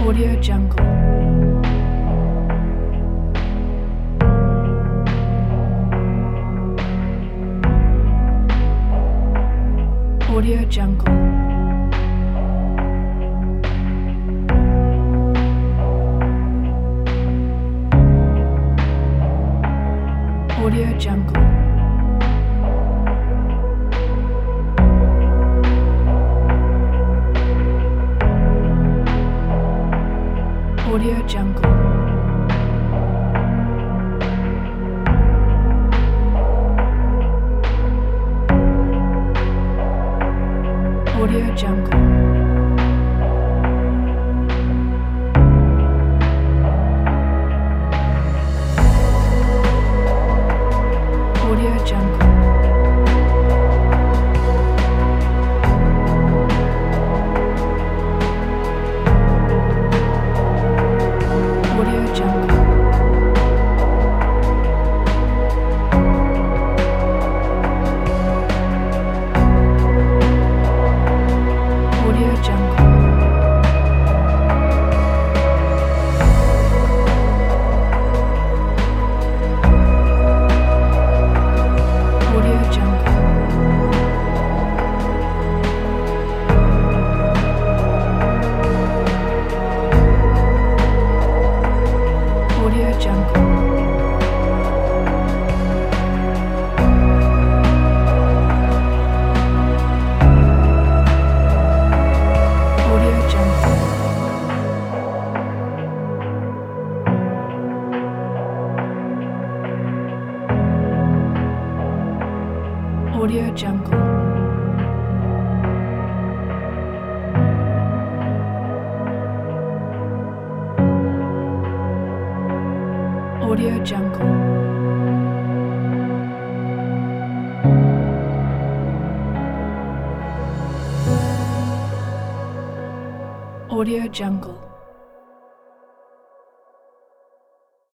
Audio Jungle. Audio Jungle. Audio Jungle. Audio Jungle. Audio Jungle. Audio Jungle. Audio Jungle. Audio Jungle. Audio Jungle. Audio Jungle. Audio Jungle. Audio Jungle. Audio Jungle. Audio Jungle.